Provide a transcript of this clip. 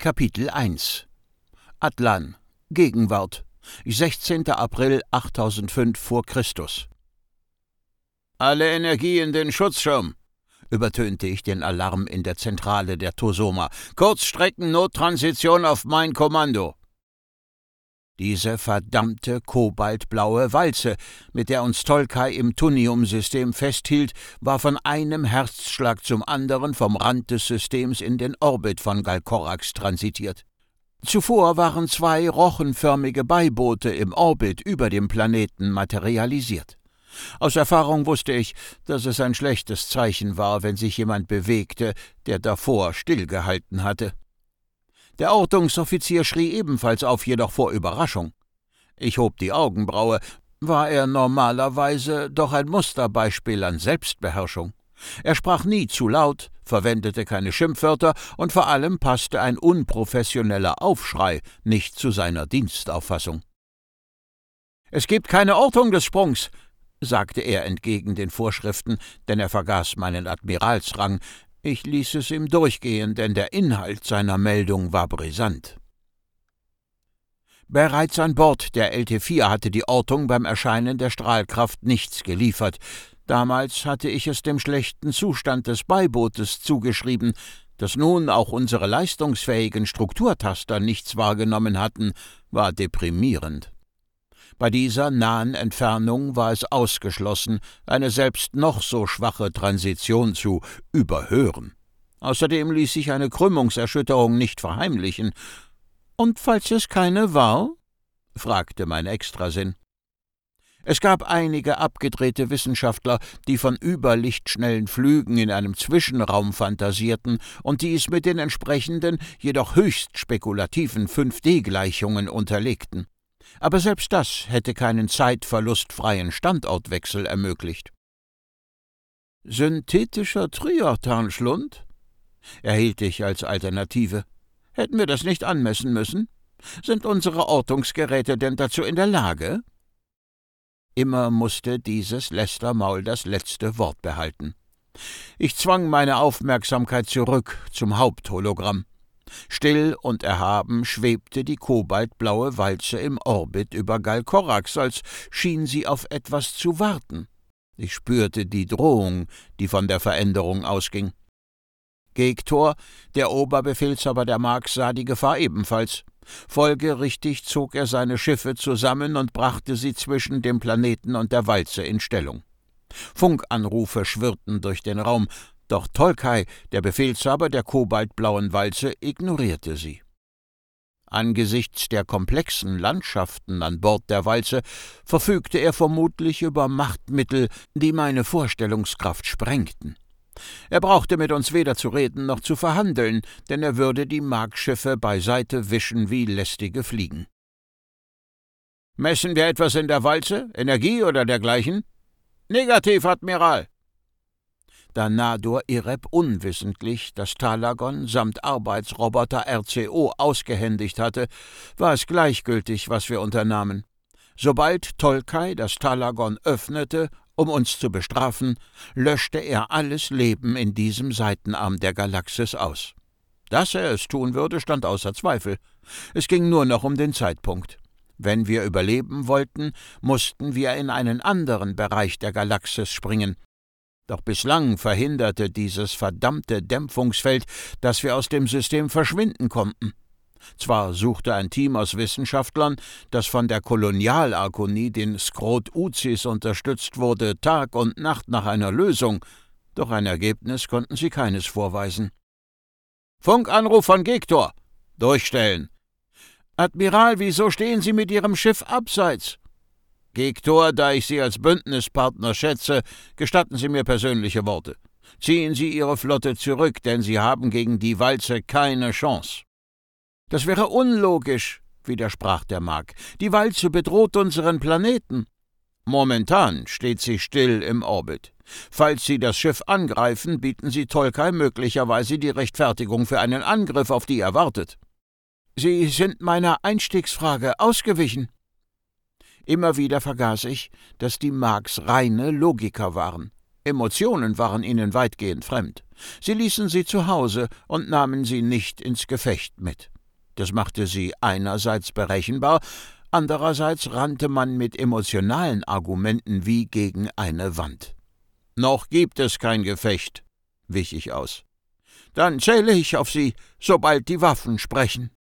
Kapitel 1 Atlan, Gegenwart, 16. April 8005 vor Christus. »Alle Energie in den Schutzschirm«, übertönte ich den Alarm in der Zentrale der Tosoma. »Kurzstrecken-Nottransition auf mein Kommando.« Diese verdammte kobaltblaue Walze, mit der uns Tolkai im Tunium-System festhielt, war von einem Herzschlag zum anderen vom Rand des Systems in den Orbit von Galkorax transitiert. Zuvor waren 2 rochenförmige Beiboote im Orbit über dem Planeten materialisiert. Aus Erfahrung wusste ich, dass es ein schlechtes Zeichen war, wenn sich jemand bewegte, der davor stillgehalten hatte. Der Ortungsoffizier schrie ebenfalls auf, jedoch vor Überraschung. Ich hob die Augenbraue. War er normalerweise doch ein Musterbeispiel an Selbstbeherrschung? Er sprach nie zu laut, verwendete keine Schimpfwörter und vor allem passte ein unprofessioneller Aufschrei nicht zu seiner Dienstauffassung. »Es gibt keine Ortung des Sprungs«, sagte er entgegen den Vorschriften, denn er vergaß meinen Admiralsrang. Ich ließ es ihm durchgehen, denn der Inhalt seiner Meldung war brisant. Bereits an Bord der LT-4 hatte die Ortung beim Erscheinen der Strahlkraft nichts geliefert. Damals hatte ich es dem schlechten Zustand des Beibootes zugeschrieben, dass nun auch unsere leistungsfähigen Strukturtaster nichts wahrgenommen hatten, war deprimierend. Bei dieser nahen Entfernung war es ausgeschlossen, eine selbst noch so schwache Transition zu überhören. Außerdem ließ sich eine Krümmungserschütterung nicht verheimlichen. »Und falls es keine war?« fragte mein Extrasinn. Es gab einige abgedrehte Wissenschaftler, die von überlichtschnellen Flügen in einem Zwischenraum fantasierten und dies mit den entsprechenden, jedoch höchst spekulativen 5D-Gleichungen unterlegten. Aber selbst das hätte keinen zeitverlustfreien Standortwechsel ermöglicht. »Synthetischer Triortanschlund?« erhielt ich als Alternative. »Hätten wir das nicht anmessen müssen? Sind unsere Ortungsgeräte denn dazu in der Lage?« Immer musste dieses Lästermaul das letzte Wort behalten. Ich zwang meine Aufmerksamkeit zurück zum Haupthologramm. Still und erhaben schwebte die kobaltblaue Walze im Orbit über Galkorax, als schien sie auf etwas zu warten. Ich spürte die Drohung, die von der Veränderung ausging. Gektor, der Oberbefehlshaber der Marks, sah die Gefahr ebenfalls. Folgerichtig zog er seine Schiffe zusammen und brachte sie zwischen dem Planeten und der Walze in Stellung. Funkanrufe schwirrten durch den Raum, doch Tolkai, der Befehlshaber der kobaltblauen Walze, ignorierte sie. Angesichts der komplexen Landschaften an Bord der Walze verfügte er vermutlich über Machtmittel, die meine Vorstellungskraft sprengten. Er brauchte mit uns weder zu reden noch zu verhandeln, denn er würde die Markschiffe beiseite wischen wie lästige Fliegen. »Messen wir etwas in der Walze? Energie oder dergleichen?« »Negativ, Admiral!« Da Nadur Ireb unwissentlich das Talagon samt Arbeitsroboter RCO ausgehändigt hatte, war es gleichgültig, was wir unternahmen. Sobald Tolkai das Talagon öffnete, um uns zu bestrafen, löschte er alles Leben in diesem Seitenarm der Galaxis aus. Dass er es tun würde, stand außer Zweifel. Es ging nur noch um den Zeitpunkt. Wenn wir überleben wollten, mussten wir in einen anderen Bereich der Galaxis springen. Doch bislang verhinderte dieses verdammte Dämpfungsfeld, dass wir aus dem System verschwinden konnten. Zwar suchte ein Team aus Wissenschaftlern, das von der Kolonialarkonie, den Skrot-Uzis, unterstützt wurde, Tag und Nacht nach einer Lösung, doch ein Ergebnis konnten sie keines vorweisen. »Funkanruf von Gektor!« »Durchstellen!« »Admiral, wieso stehen Sie mit Ihrem Schiff abseits?« »Gektor, da ich Sie als Bündnispartner schätze, gestatten Sie mir persönliche Worte. Ziehen Sie Ihre Flotte zurück, denn Sie haben gegen die Walze keine Chance.« »Das wäre unlogisch«, widersprach der Mark. »Die Walze bedroht unseren Planeten.« »Momentan steht sie still im Orbit. Falls Sie das Schiff angreifen, bieten Sie Tolkai möglicherweise die Rechtfertigung für einen Angriff, auf die er wartet.« »Sie sind meiner Einstiegsfrage ausgewichen.« Immer wieder vergaß ich, dass die Marks reine Logiker waren. Emotionen waren ihnen weitgehend fremd. Sie ließen sie zu Hause und nahmen sie nicht ins Gefecht mit. Das machte sie einerseits berechenbar, andererseits rannte man mit emotionalen Argumenten wie gegen eine Wand. »Noch gibt es kein Gefecht«, wich ich aus. »Dann zähle ich auf Sie, sobald die Waffen sprechen.«